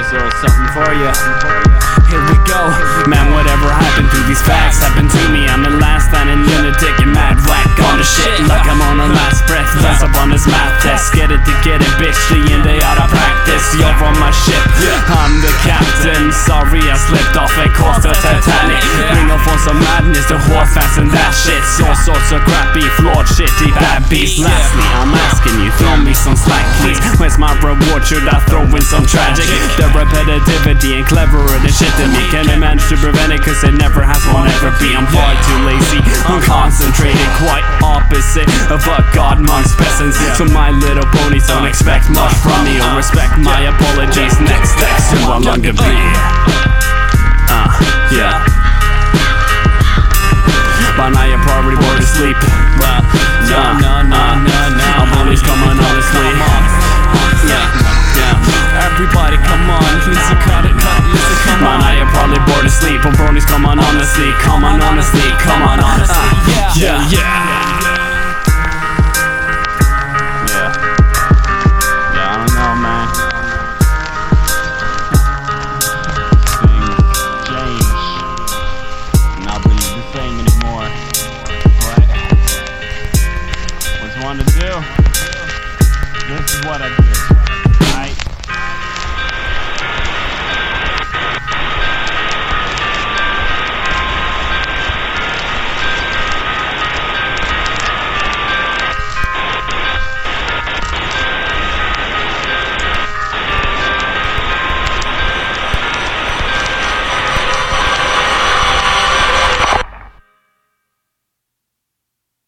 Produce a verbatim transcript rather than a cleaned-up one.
So something for you. Here we go. Man, whatever happened to these facts happened to me. I'm a last standing lunatic and mad whack on the shit like I'm on a last breath. That's up on this math test. Get it to get it, bitch. The end day out of practice. You're on my ship. I'm the captain. Sorry I slipped off and caused the Titanic. Bring up on some madness. The horse fast and that shit. All sorts of crappy, flawed, shitty, bad beats. Lastly, I'm asking you, throw me some slack, please. Where's my reward? Should I throw in some tragic? The repetitivity and cleverer than shit to me. Can I manage to prevent it? Cause it never has, won't ever be. I'm far too lazy, unconcentrated, quite opposite of what God amongst peasants. So my little ponies don't expect much from me, or respect my apologies. Next next to a longer be. Uh, yeah. By now you're probably bored to sleep. But no, no, no, no, no. I'm always coming honestly. Yeah, yeah. Everybody come on, listen, cut it, cut it, listen, come on. By now you're probably bored to sleep. But bronies, come on honestly, come on honestly, come on honestly. Yeah, yeah, yeah. Yeah. Yeah, I don't know, man. Things change. Not really the same anymore. What? What's one to do? This is what I do.